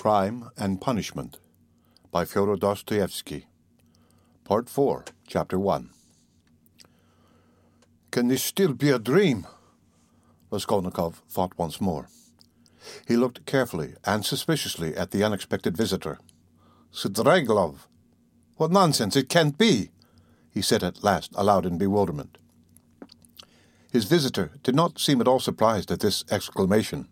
Crime and Punishment by Fyodor Dostoevsky. Part 4, Chapter 1. Can this still be a dream? Raskolnikov thought once more. He looked carefully and suspiciously at the unexpected visitor. Svidrigailov! What nonsense! It can't be! He said at last, aloud in bewilderment. His visitor did not seem at all surprised at this exclamation.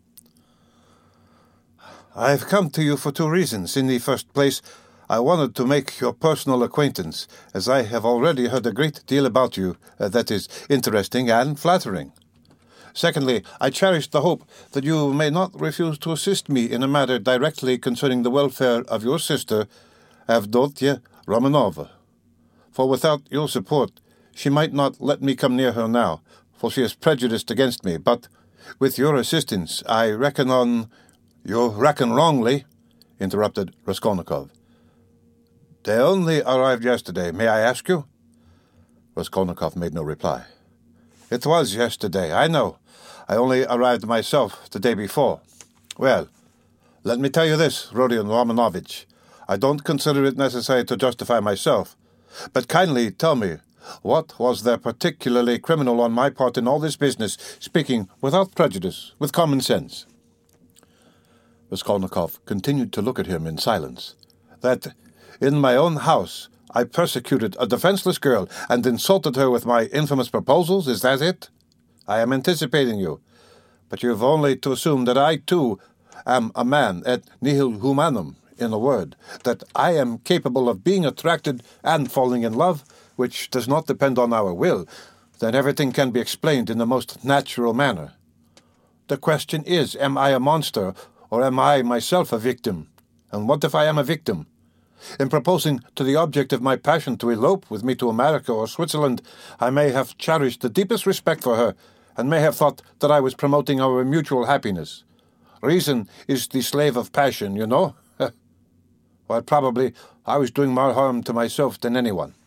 I have come to you for two reasons. In the first place, I wanted to make your personal acquaintance, as I have already heard a great deal about you that is interesting and flattering. Secondly, I cherish the hope that you may not refuse to assist me in a matter directly concerning the welfare of your sister, Avdotia Romanova. For without your support, she might not let me come near her now, for she is prejudiced against me. But with your assistance, I reckon on... You reckon wrongly, interrupted Raskolnikov. They only arrived yesterday, may I ask you? Raskolnikov made no reply. It was yesterday, I know. I only arrived myself the day before. Well, let me tell you this, Rodion Romanovich. I don't consider it necessary to justify myself, but kindly tell me, what was there particularly criminal on my part in all this business, speaking without prejudice, with common sense? Raskolnikov continued to look at him in silence. That in my own house I persecuted a defenseless girl and insulted her with my infamous proposals, is that it? I am anticipating you, but you have only to assume that I, too, am a man et nihil humanum, in a word, that I am capable of being attracted and falling in love, which does not depend on our will, then everything can be explained in the most natural manner. The question is, am I a monster, or am I myself a victim? And what if I am a victim? In proposing to the object of my passion to elope with me to America or Switzerland, I may have cherished the deepest respect for her, and may have thought that I was promoting our mutual happiness. Reason is the slave of passion, you know. Well, probably I was doing more harm to myself than anyone.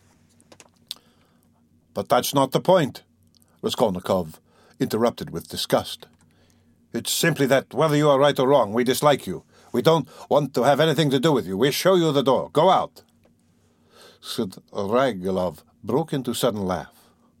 But that's not the point, Raskolnikov interrupted with disgust. It's simply that, whether you are right or wrong, we dislike you. We don't want to have anything to do with you. We show you the door. Go out. Svidrigailov broke into sudden laugh.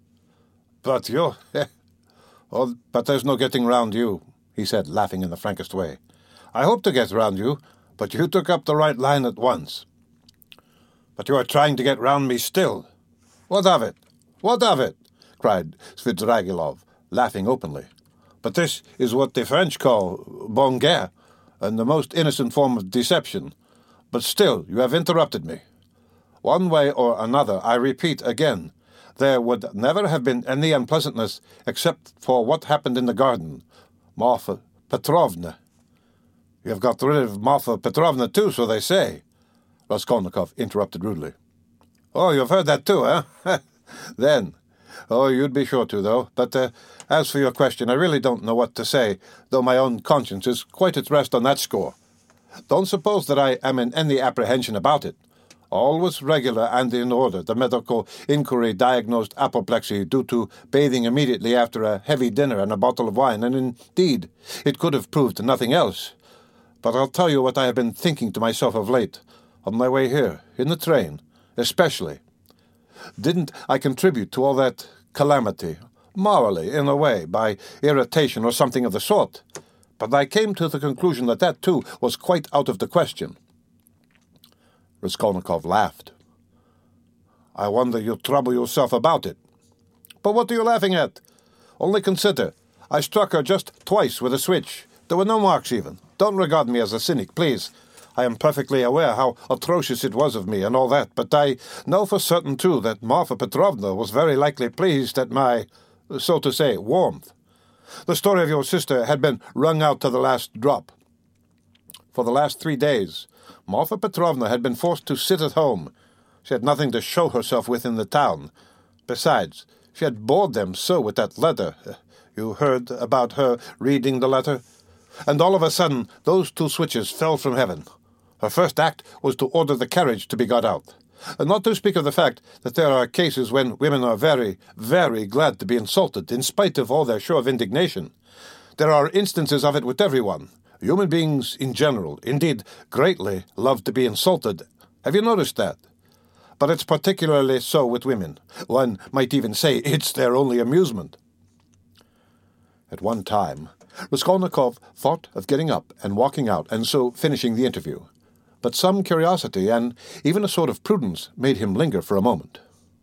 But you... Oh, but there's no getting round you, he said, laughing in the frankest way. I hope to get round you, but you took up the right line at once. But you are trying to get round me still. What of it? What of it? Cried Svidrigailov, laughing openly. But this is what the French call bonne guerre, and the most innocent form of deception. But still, you have interrupted me. One way or another, I repeat again, there would never have been any unpleasantness except for what happened in the garden. Marfa Petrovna. You have got rid of Marfa Petrovna too, so they say. Raskolnikov interrupted rudely. Oh, you've heard that too, eh? Then... Oh, you'd be sure to, though. But as for your question, I really don't know what to say, though my own conscience is quite at rest on that score. Don't suppose that I am in any apprehension about it. All was regular and in order. The medical inquiry diagnosed apoplexy due to bathing immediately after a heavy dinner and a bottle of wine, and indeed, it could have proved nothing else. But I'll tell you what I have been thinking to myself of late, on my way here, in the train, especially. Didn't I contribute to all that calamity, morally, in a way, by irritation or something of the sort? But I came to the conclusion that that, too, was quite out of the question. Raskolnikov laughed. I wonder you trouble yourself about it. But what are you laughing at? Only consider, I struck her just twice with a switch. There were no marks even. Don't regard me as a cynic, please. I am perfectly aware how atrocious it was of me and all that, but I know for certain, too, that Marfa Petrovna was very likely pleased at my, so to say, warmth. The story of your sister had been wrung out to the last drop. For the last 3 days, Marfa Petrovna had been forced to sit at home. She had nothing to show herself with in the town. Besides, she had bored them so with that letter. You heard about her reading the letter? And all of a sudden, those two switches fell from heaven. Her first act was to order the carriage to be got out. And not to speak of the fact that there are cases when women are very, very glad to be insulted, in spite of all their show of indignation. There are instances of it with everyone. Human beings in general, indeed, greatly love to be insulted. Have you noticed that? But it's particularly so with women. One might even say it's their only amusement. At one time, Raskolnikov thought of getting up and walking out, and so finishing the interview. But some curiosity and even a sort of prudence made him linger for a moment.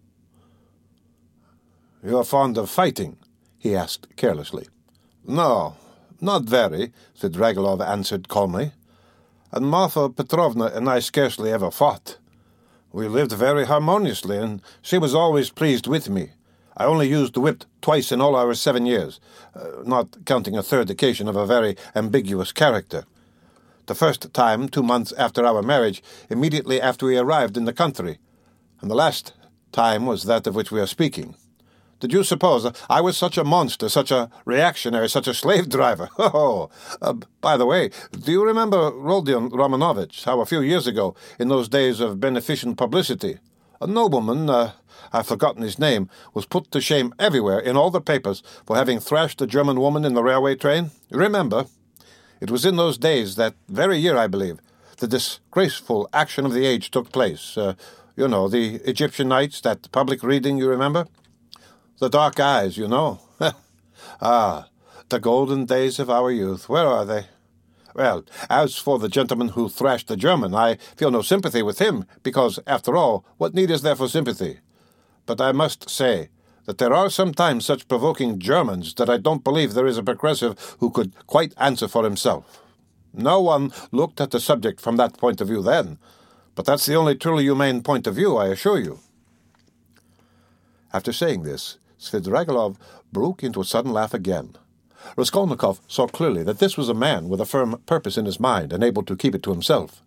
"You're fond of fighting?" he asked carelessly. "No, not very," Svidrigailov answered calmly. "And Marfa Petrovna and I scarcely ever fought. We lived very harmoniously, and she was always pleased with me. I only used the whip twice in all our 7 years, not counting a third occasion of a very ambiguous character. The first time 2 months after our marriage, immediately after we arrived in the country, and the last time was that of which we are speaking. Did you suppose I was such a monster, such a reactionary, such a slave driver? By the way, do you remember Rodion Romanovich, how a few years ago, in those days of beneficent publicity, a nobleman, I've forgotten his name, was put to shame everywhere in all the papers for having thrashed a German woman in the railway train? Remember? It was in those days, that very year, I believe, the disgraceful action of the age took place. The Egyptian Nights, that public reading, you remember? The dark eyes, you know. The golden days of our youth. Where are they? Well, as for the gentleman who thrashed the German, I feel no sympathy with him, because, after all, what need is there for sympathy? But I must say that there are sometimes such provoking Germans that I don't believe there is a progressive who could quite answer for himself. No one looked at the subject from that point of view then, but that's the only truly humane point of view, I assure you." After saying this, Svidrigailov broke into a sudden laugh again. Raskolnikov saw clearly that this was a man with a firm purpose in his mind and able to keep it to himself.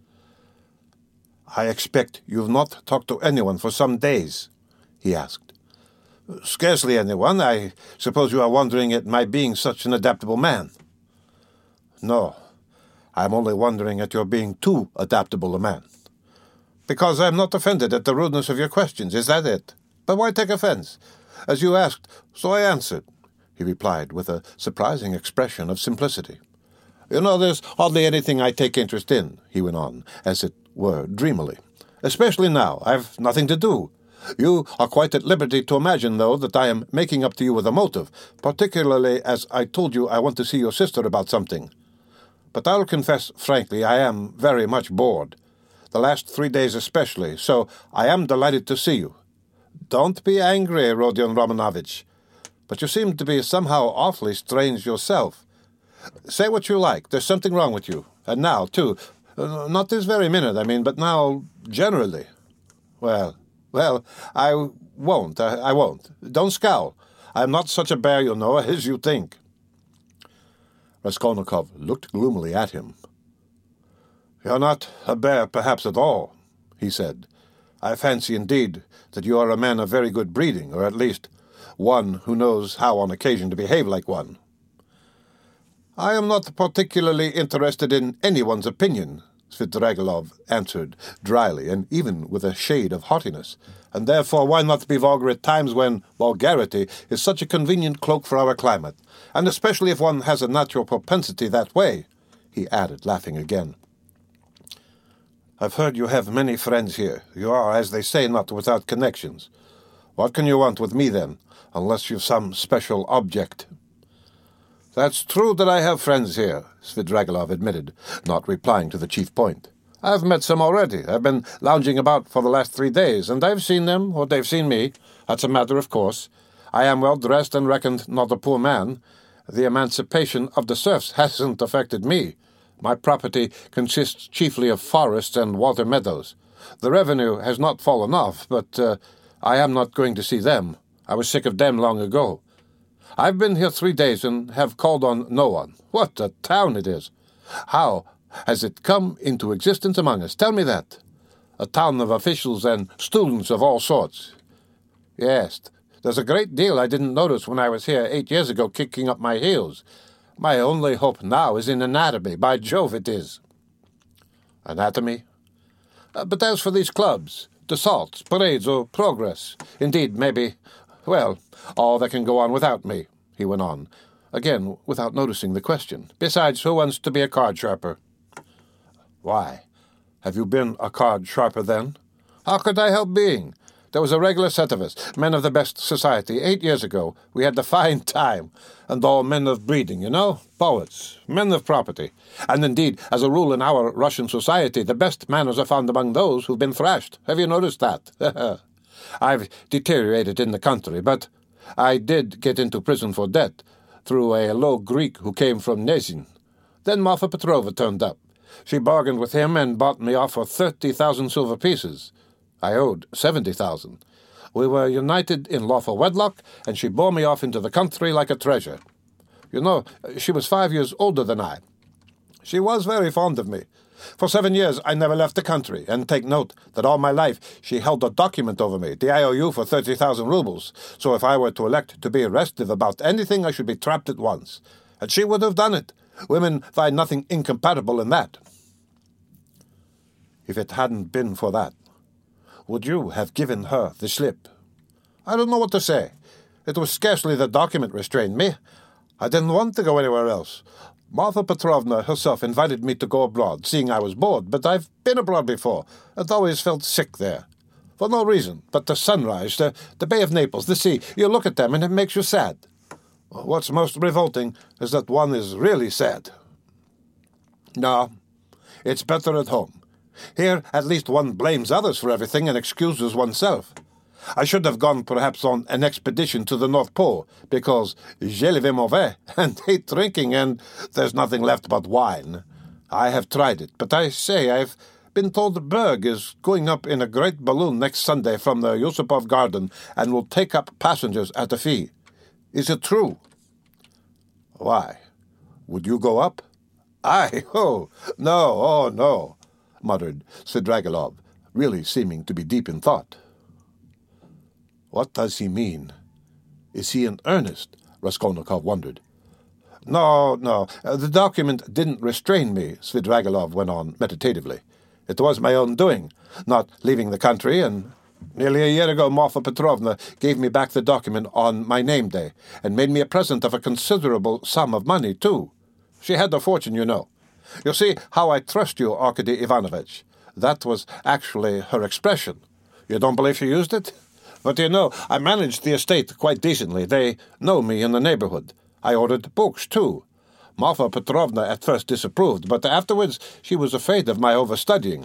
"I expect you've not talked to anyone for some days?" he asked. "Scarcely anyone. I suppose you are wondering at my being such an adaptable man." "No, I'm only wondering at your being too adaptable a man." "Because I'm not offended at the rudeness of your questions, is that it? But why take offense? As you asked, so I answered," he replied with a surprising expression of simplicity. "There's hardly anything I take interest in," he went on, as it were dreamily. "Especially now. I've nothing to do. You are quite at liberty to imagine, though, that I am making up to you with a motive, particularly as I told you I want to see your sister about something. But I'll confess frankly I am very much bored, the last 3 days especially, so I am delighted to see you. Don't be angry, Rodion Romanovich, but you seem to be somehow awfully strange yourself. Say what you like, there's something wrong with you. And now, too. Not this very minute, but now generally. Well, I won't. I won't. Don't scowl. I'm not such a bear, as you think." Raskolnikov looked gloomily at him. "You're not a bear, perhaps, at all," he said. "I fancy, indeed, that you are a man of very good breeding, or at least one who knows how on occasion to behave like one." "I am not particularly interested in anyone's opinion," Svidrigailov answered dryly, and even with a shade of haughtiness. "And therefore why not be vulgar at times when vulgarity is such a convenient cloak for our climate, and especially if one has a natural propensity that way," he added, laughing again. "I've heard you have many friends here. You are, as they say, not without connections. What can you want with me, then, unless you've some special object?" "That's true that I have friends here," Svidrigailov admitted, not replying to the chief point. "I've met some already. I've been lounging about for the last 3 days, and I've seen them, or they've seen me. That's a matter of course. I am well dressed and reckoned not a poor man. The emancipation of the serfs hasn't affected me. My property consists chiefly of forests and water meadows. The revenue has not fallen off, but I am not going to see them. I was sick of them long ago. I've been here 3 days and have called on no one. What a town it is! How has it come into existence among us? Tell me that. A town of officials and students of all sorts. Yes, there's a great deal I didn't notice when I was here 8 years ago kicking up my heels. My only hope now is in anatomy. By Jove, it is." "Anatomy?" "But as for these clubs, assaults, parades, or progress, indeed, maybe, all that can go on without me," he went on, again without noticing the question. "Besides, who wants to be a card sharper?" "Why? Have you been a card sharper then?" "How could I help being? There was a regular set of us, men of the best society, 8 years ago. We had a fine time, and all men of breeding, you know, poets, men of property. And indeed, as a rule in our Russian society, the best manners are found among those who've been thrashed. Have you noticed that? I've deteriorated in the country, but I did get into prison for debt through a low Greek who came from Nezhin. Then Marfa Petrovna turned up. She bargained with him and bought me off for 30,000 silver pieces. I owed 70,000. We were united in lawful wedlock, and she bore me off into the country like a treasure. You know, she was 5 years older than I. She was very fond of me. For 7 years I never left the country, and take note that all my life she held a document over me, the IOU for 30,000 rubles, so if I were to elect to be restive about anything I should be trapped at once. And she would have done it. Women find nothing incompatible in that." "If it hadn't been for that, would you have given her the slip?" "I don't know what to say. It was scarcely the document restrained me. I didn't want to go anywhere else. Marfa Petrovna herself invited me to go abroad, seeing I was bored, but I've been abroad before, and always felt sick there. For no reason, but the sunrise, the Bay of Naples, the sea, you look at them and it makes you sad. What's most revolting is that one is really sad. No, it's better at home. Here, at least one blames others for everything and excuses oneself. I should have gone perhaps on an expedition to the North Pole, because je le vais mauvais, and hate drinking, and there's nothing left but wine. I have tried it, but I say I've been told Berg is going up in a great balloon next Sunday from the Yusupov Garden and will take up passengers at a fee. Is it true?" "Why? Would you go up?" "I? Oh, no, muttered Svidrigailov, really seeming to be deep in thought. "What does he mean? Is he in earnest?" Raskolnikov wondered. No, the document didn't restrain me," Svidrigailov went on meditatively. "It was my own doing, not leaving the country, and nearly a year ago Marfa Petrovna gave me back the document on my name day, and made me a present of a considerable sum of money, too. She had a fortune, you know. You see how I trust you, Arkady Ivanovitch. That was actually her expression. You don't believe she used it? But you know, I managed the estate quite decently. They know me in the neighborhood. I ordered books, too. Marfa Petrovna at first disapproved, but afterwards she was afraid of my overstudying."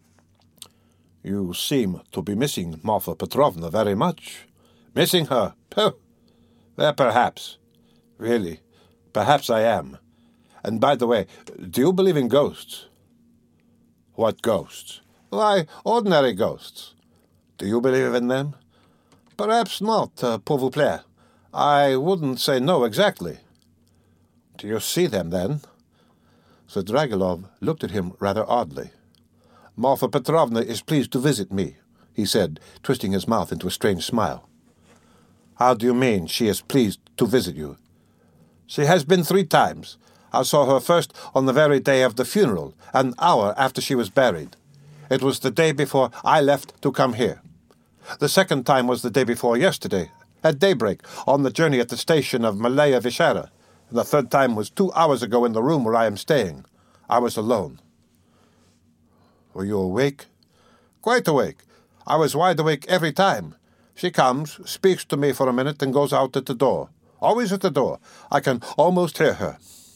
"You seem to be missing Marfa Petrovna very much." "Missing her? Well, perhaps. Really, perhaps I am. And by the way, do you believe in ghosts?" "What ghosts?" "Why, ordinary ghosts." "Do you believe in them?" "Perhaps not, pour vous plaire. I wouldn't say no exactly." "Do you see them, then?" Svidrigailov looked at him rather oddly. "Marfa Petrovna is pleased to visit me," he said, twisting his mouth into a strange smile. "How do you mean, she is pleased to visit you?" "She has been 3 times. I saw her first on the very day of the funeral, an hour after she was buried. It was the day before I left to come here. The second time was the day before yesterday, at daybreak, on the journey at the station of Malaya Vishera. And the third time was 2 hours ago in the room where I am staying. I was alone." "Were you awake?" "Quite awake. I was wide awake every time. She comes, speaks to me for a minute, and goes out at the door. Always at the door. I can almost hear her."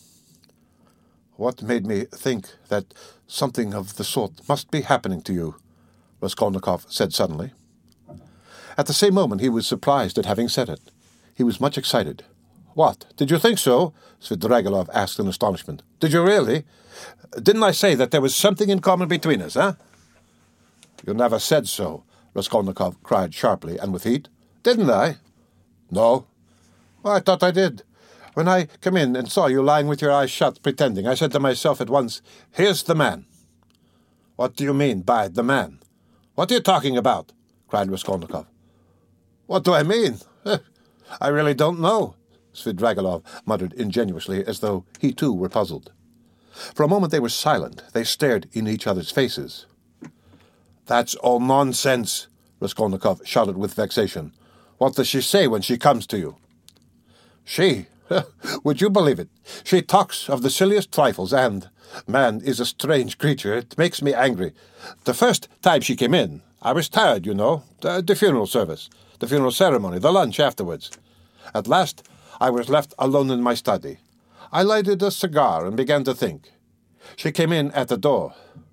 "What made me think that something of the sort must be happening to you?" Raskolnikov said suddenly. At the same moment he was surprised at having said it. He was much excited. "What, did you think so?" Svidrigailov asked in astonishment. "Did you really? Didn't I say that there was something in common between us, eh?" "You never said so," Raskolnikov cried sharply and with heat. "Didn't I?" "No." "Well, I thought I did. When I came in and saw you lying with your eyes shut, pretending, I said to myself at once, 'Here's the man.'" "What do you mean by the man?" "What are you talking about?" cried Raskolnikov. "What do I mean? I really don't know," Svidrigailov muttered ingenuously, as though he too were puzzled. For a moment they were silent. They stared in each other's faces. "That's all nonsense," Raskolnikov shouted with vexation. "What does she say when she comes to you?" "She? Would you believe it? She talks of the silliest trifles, and man is a strange creature. It makes me angry. The first time she came in, I was tired, you know, the funeral service, the funeral ceremony, the lunch afterwards. At last, I was left alone in my study. I lighted a cigar and began to think. She came in at the door.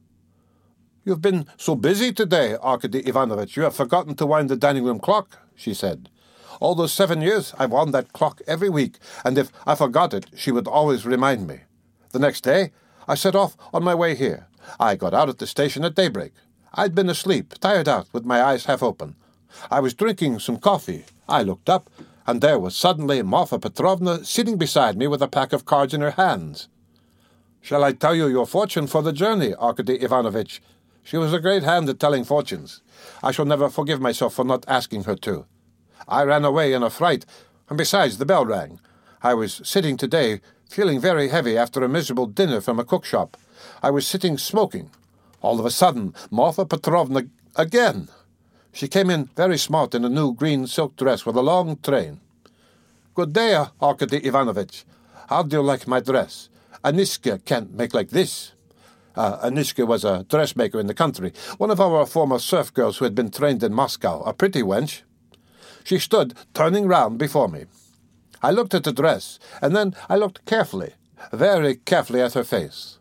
"You've been so busy today, Arkady Ivanovitch, you have forgotten to wind the dining-room clock," she said. "All those 7 years I've wound that clock every week, and if I forgot it, she would always remind me. The next day, I set off on my way here. I got out at the station at daybreak. I'd been asleep, tired out, with my eyes half open. I was drinking some coffee. I looked up, and there was suddenly Marfa Petrovna sitting beside me with a pack of cards in her hands. 'Shall I tell you your fortune for the journey, Arkady Ivanovitch?' She was a great hand at telling fortunes. I shall never forgive myself for not asking her to. I ran away in a fright, and besides, the bell rang. I was sitting today, feeling very heavy after a miserable dinner from a cook shop. I was sitting smoking. All of a sudden, Marfa Petrovna again. She came in very smart in a new green silk dress with a long train. 'Good day, Arkady Ivanovitch. How do you like my dress? Aniska can't make like this.' Aniska was a dressmaker in the country, one of our former serf girls who had been trained in Moscow, a pretty wench. She stood turning round before me. I looked at the dress, and then I looked carefully, very carefully at her face.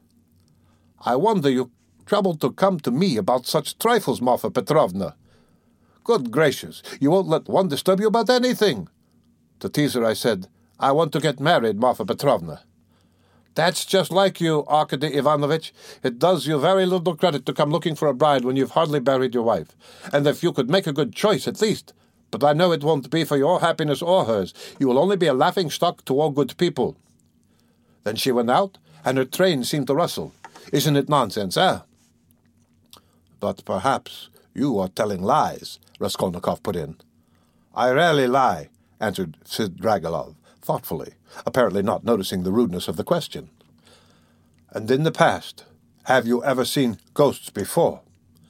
'I wonder you troubled to come to me about such trifles, Marfa Petrovna. Good gracious, you won't let one disturb you about anything.' To tease her, I said, 'I want to get married, Marfa Petrovna.' 'That's just like you, Arkady Ivanovitch. It does you very little credit to come looking for a bride when you've hardly buried your wife. And if you could make a good choice, at least. But I know it won't be for your happiness or hers. You will only be a laughing-stock to all good people.' Then she went out, and her train seemed to rustle. Isn't it nonsense, eh?" "But perhaps you are telling lies," Raskolnikov put in. "I rarely lie," answered Svidrigaïlov, thoughtfully, apparently not noticing the rudeness of the question. "And in the past, have you ever seen ghosts before?"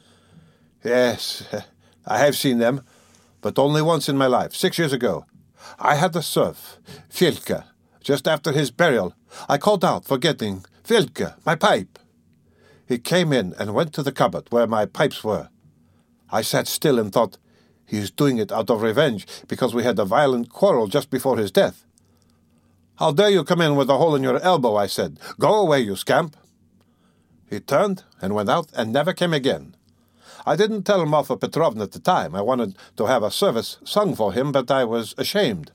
"Yes, I have seen them, but only once in my life, 6 years ago. I had a serf, Filka. Just after his burial, I called out, forgetting, 'Filka, my pipe!' He came in and went to the cupboard where my pipes were. I sat still and thought, he is doing it out of revenge because we had a violent quarrel just before his death. 'How dare you come in with a hole in your elbow?' I said. 'Go away, you scamp!' He turned and went out and never came again. I didn't tell Marfa Petrovna at the time. I wanted to have a service sung for him, but I was ashamed."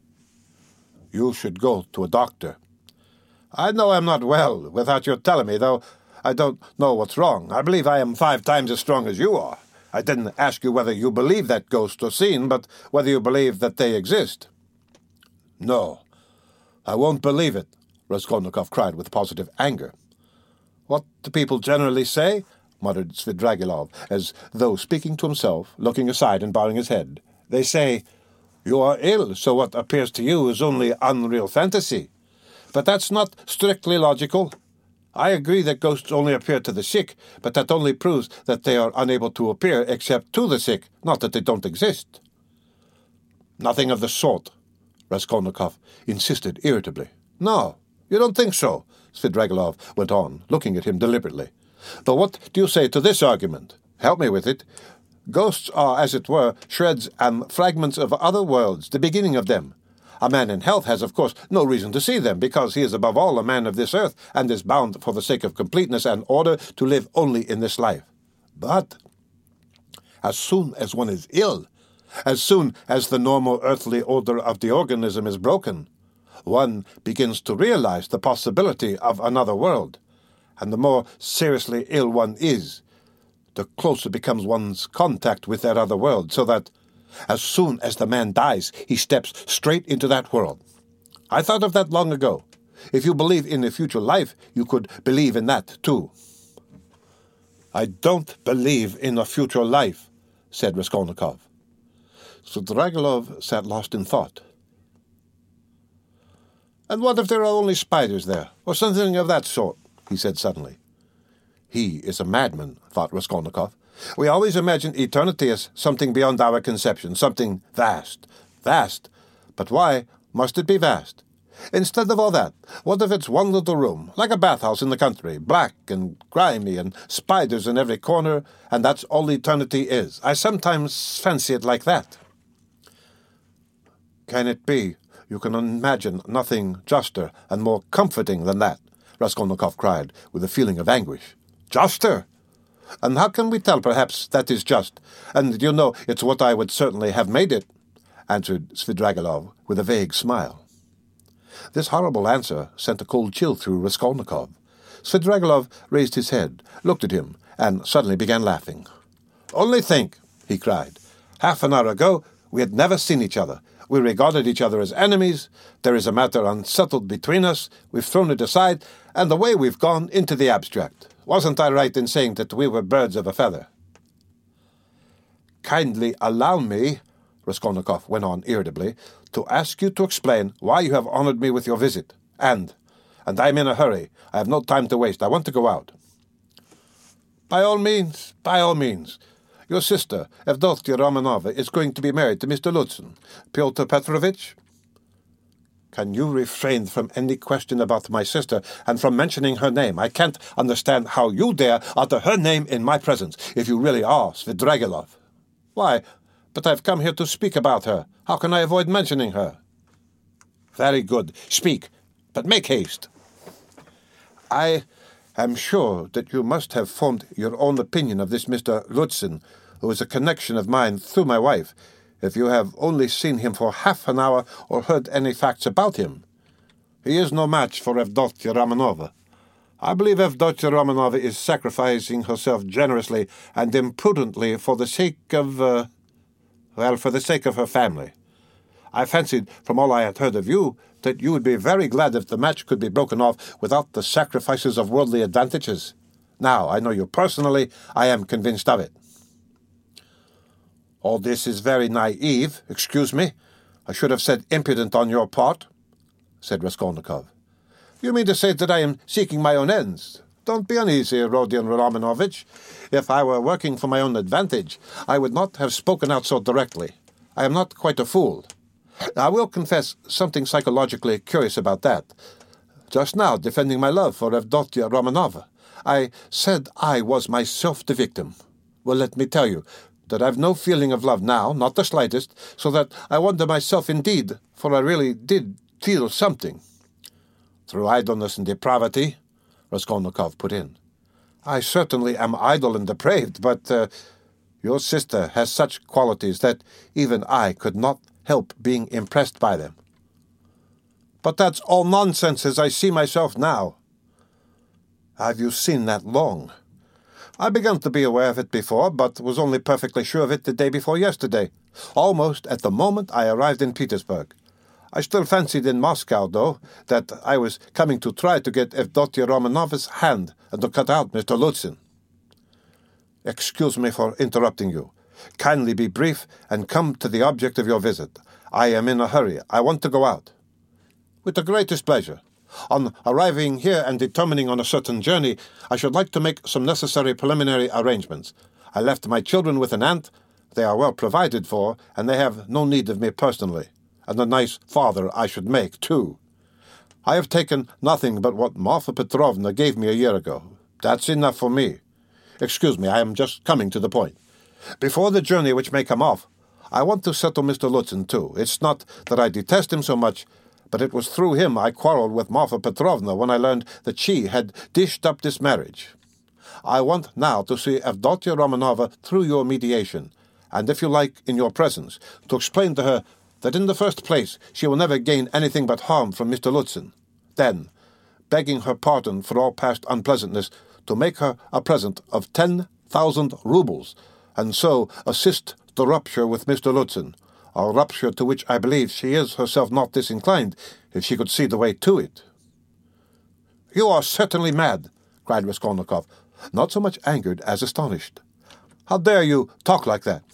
"You should go to a doctor." "I know I'm not well, without your telling me, though I don't know what's wrong. I believe I am 5 times as strong as you are. I didn't ask you whether you believe that ghosts are seen, but whether you believe that they exist." "No, I won't believe it," Raskolnikov cried with positive anger. "What do people generally say?" muttered Svidrigaïlov, as though speaking to himself, looking aside and bowing his head. "They say, 'You are ill, so what appears to you is only unreal fantasy.' But that's not strictly logical. I agree that ghosts only appear to the sick, but that only proves that they are unable to appear except to the sick, not that they don't exist." "Nothing of the sort," Raskolnikov insisted irritably. "No, you don't think so," Svidrigaïlov went on, looking at him deliberately. "But what do you say to this argument? Help me with it. Ghosts are, as it were, shreds and fragments of other worlds, the beginning of them. A man in health has, of course, no reason to see them, because he is above all a man of this earth, and is bound, for the sake of completeness and order, to live only in this life. But as soon as one is ill, as soon as the normal earthly order of the organism is broken, one begins to realize the possibility of another world, and the more seriously ill one is, the closer becomes one's contact with that other world, so that as soon as the man dies, he steps straight into that world. I thought of that long ago. If you believe in a future life, you could believe in that too." "I don't believe in a future life," said Raskolnikov. Svidrigaïlov sat lost in thought. "And what if there are only spiders there, or something of that sort?" he said suddenly. "He is a madman," thought Raskolnikov. "We always imagine eternity as something beyond our conception, something vast. Vast? But why must it be vast? Instead of all that, what if it's one little room, like a bathhouse in the country, black and grimy and spiders in every corner, and that's all eternity is? I sometimes fancy it like that. Can it be? You can imagine nothing juster and more comforting than that, Raskolnikov cried, with a feeling of anguish. Juster? And how can we tell, perhaps, that is just? And you know, it's what I would certainly have made it, answered Svidrigaïlov with a vague smile. This horrible answer sent a cold chill through Raskolnikov. Svidrigaïlov raised his head, looked at him, and suddenly began laughing. Only think, he cried. Half an hour ago, we had never seen each other. We regarded each other as enemies. There is a matter unsettled between us. We've thrown it aside, and away we've gone into the abstract. Wasn't I right in saying that we were birds of a feather? Kindly allow me, Raskolnikov went on irritably, to ask you to explain why you have honored me with your visit. And I'm in a hurry. I have no time to waste. I want to go out. By all means, by all means. Your sister, Evdokhtia Romanova, is going to be married to Mr. Lutzen. Pyotr Petrovitch? Can you refrain from any question about my sister and from mentioning her name? I can't understand how you dare utter her name in my presence, if you really are Svidrigaïlov. Why, but I've come here to speak about her. How can I avoid mentioning her? Very good. Speak, but make haste. I am sure that you must have formed your own opinion of this Mr. Lutzen, who is a connection of mine through my wife, if you have only seen him for half an hour or heard any facts about him. He is no match for Evdokhtia Romanova. I believe Evdokhtia Romanova is sacrificing herself generously and imprudently for the sake of, for the sake of her family. I fancied, from all I had heard of you, that you would be very glad if the match could be broken off without the sacrifices of worldly advantages. Now, I know you personally, I am convinced of it. All this is very naive, excuse me. I should have said impudent on your part, said Raskolnikov. You mean to say that I am seeking my own ends? Don't be uneasy, Rodion Romanovich. If I were working for my own advantage, I would not have spoken out so directly. I am not quite a fool. I will confess something psychologically curious about that. Just now, defending my love for Evdokhtia Romanova, I said I was myself the victim. Well, let me tell you that I've no feeling of love now, not the slightest, so that I wonder myself indeed, for I really did feel something. Through idleness and depravity, Raskolnikov put in. I certainly am idle and depraved, but your sister has such qualities that even I could not help being impressed by them. But that's all nonsense as I see myself now. Have you seen that long? I began to be aware of it before, but was only perfectly sure of it the day before yesterday, almost at the moment I arrived in Petersburg. I still fancied in Moscow, though, that I was coming to try to get Evdokhtia Romanova's hand and to cut out Mr. Lutzen. Excuse me for interrupting you. Kindly be brief and come to the object of your visit. I am in a hurry. I want to go out. With the greatest pleasure. On arriving here and determining on a certain journey, I should like to make some necessary preliminary arrangements. I left my children with an aunt. They are well provided for, and they have no need of me personally. And a nice father I should make, too. I have taken nothing but what Marfa Petrovna gave me a year ago. That's enough for me. Excuse me, I am just coming to the point. Before the journey which may come off, I want to settle Mr. Lutzen, too. It's not that I detest him so much, but it was through him I quarreled with Marfa Petrovna when I learned that she had dished up this marriage. I want now to see Evdokhtia Romanova through your mediation, and if you like, in your presence, to explain to her that in the first place she will never gain anything but harm from Mr. Lutzen. Then, begging her pardon for all past unpleasantness, to make her a present of 10,000 roubles, and so assist the rupture with Mr. Lutzen, a rupture to which I believe she is herself not disinclined, if she could see the way to it. You are certainly mad, cried Raskolnikov, not so much angered as astonished. How dare you talk like that?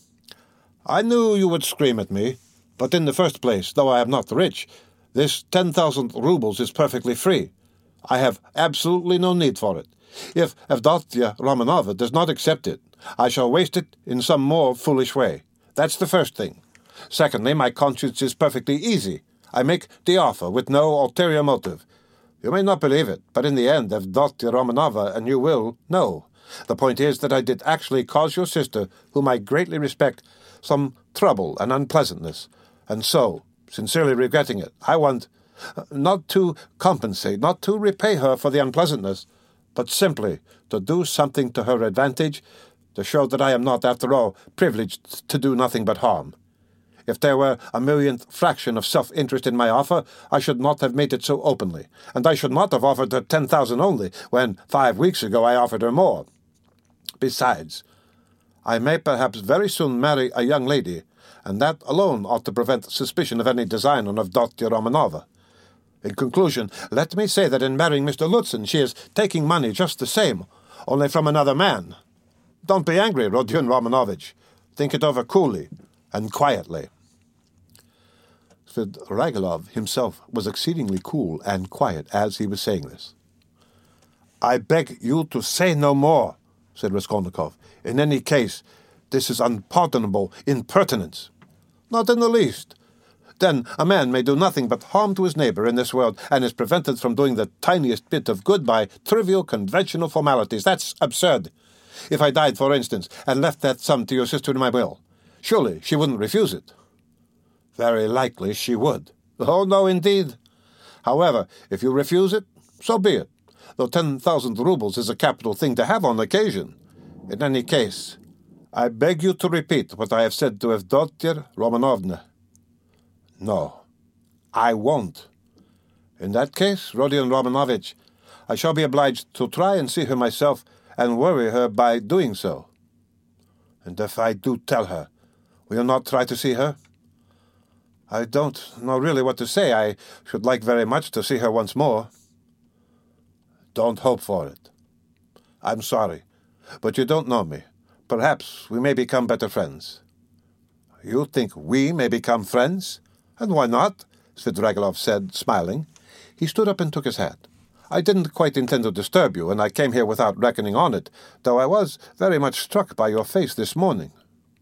I knew you would scream at me, but in the first place, though I am not rich, this 10,000 roubles is perfectly free. I have absolutely no need for it. If Evdokhtia Romanova does not accept it, I shall waste it in some more foolish way. That's the first thing. Secondly, my conscience is perfectly easy. I make the offer with no ulterior motive. You may not believe it, but in the end, Avdotia Romanova and you will know. The point is that I did actually cause your sister, whom I greatly respect, some trouble and unpleasantness, and so, sincerely regretting it, I want not to compensate, not to repay her for the unpleasantness, but simply to do something to her advantage, to show that I am not, after all, privileged to do nothing but harm. If there were a millionth fraction of self-interest in my offer, I should not have made it so openly, and I should not have offered her 10,000 only, when 5 weeks ago I offered her more. Besides, I may perhaps very soon marry a young lady, and that alone ought to prevent suspicion of any design on Avdotia Romanova. In conclusion, let me say that in marrying Mr. Lutzen she is taking money just the same, only from another man. Don't be angry, Rodion Romanovich. Think it over coolly and quietly. Svidrigailov himself was exceedingly cool and quiet as he was saying this. I beg you to say no more, said Raskolnikov. In any case, this is unpardonable impertinence. Not in the least. Then a man may do nothing but harm to his neighbor in this world, and is prevented from doing the tiniest bit of good by trivial conventional formalities. That's absurd. If I died, for instance, and left that sum to your sister in my will, surely she wouldn't refuse it. Very likely she would. Oh, no, indeed. However, if you refuse it, so be it, though 10,000 rubles is a capital thing to have on occasion. In any case, I beg you to repeat what I have said to Avdotia Romanovna. No, I won't. In that case, Rodion Romanovich, I shall be obliged to try and see her myself and worry her by doing so. And if I do tell her, will you not try to see her? I don't know really what to say. I should like very much to see her once more. Don't hope for it. I'm sorry, but you don't know me. Perhaps we may become better friends. You think we may become friends? And why not? Svidrigailov said, smiling. He stood up and took his hat. I didn't quite intend to disturb you, and I came here without reckoning on it, though I was very much struck by your face this morning.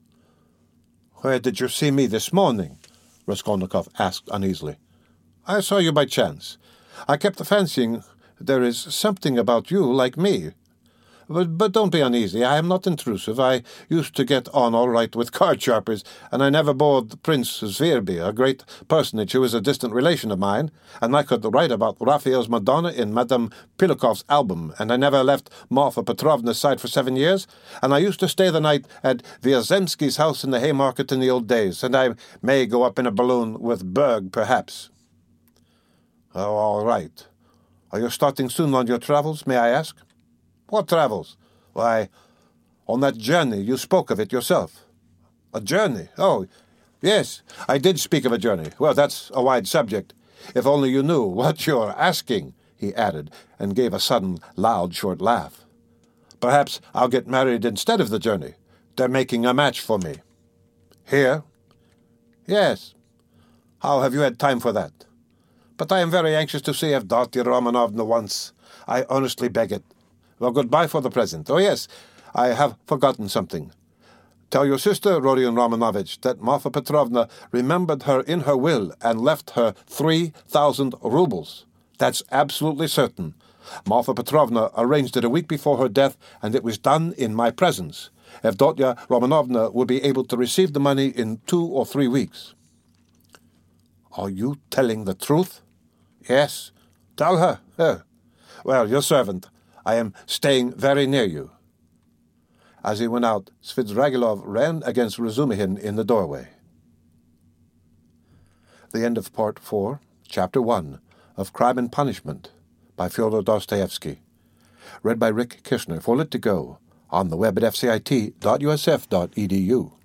Where did you see me this morning? Raskolnikov asked uneasily. I saw you by chance. I kept fancying there is something about you like me. But don't be uneasy. I am not intrusive. I used to get on all right with card sharpers, and I never bored Prince Zverby, a great personage who is a distant relation of mine, and I could write about Raphael's Madonna in Madame Pilakov's album, and I never left Marfa Petrovna's side for 7 years, and I used to stay the night at Vyazemsky's house in the Haymarket in the old days, and I may go up in a balloon with Berg, perhaps. Oh, all right. Are you starting soon on your travels, may I ask? What travels? Why, on that journey, you spoke of it yourself. A journey? Oh, yes, I did speak of a journey. Well, that's a wide subject. If only you knew what you're asking, he added, and gave a sudden, loud, short laugh. Perhaps I'll get married instead of the journey. They're making a match for me. Here? Yes. How have you had time for that? But I am very anxious to see Avdotia Romanovna once. I earnestly beg it. Well, goodbye for the present. Oh, yes, I have forgotten something. Tell your sister, Rodion Romanovich, that Marfa Petrovna remembered her in her will and left her 3,000 rubles. That's absolutely certain. Marfa Petrovna arranged it a week before her death, and it was done in my presence. Avdotia Romanovna will be able to receive the money in 2 or 3 weeks. Are you telling the truth? Yes. Tell her. Well, your servant. I am staying very near you. As he went out, Svidrigailov ran against Razumihin in the doorway. The end of Part 4, Chapter 1 of Crime and Punishment by Fyodor Dostoevsky. Read by Rick Kishner for Lit2Go on the web at fcit.usf.edu.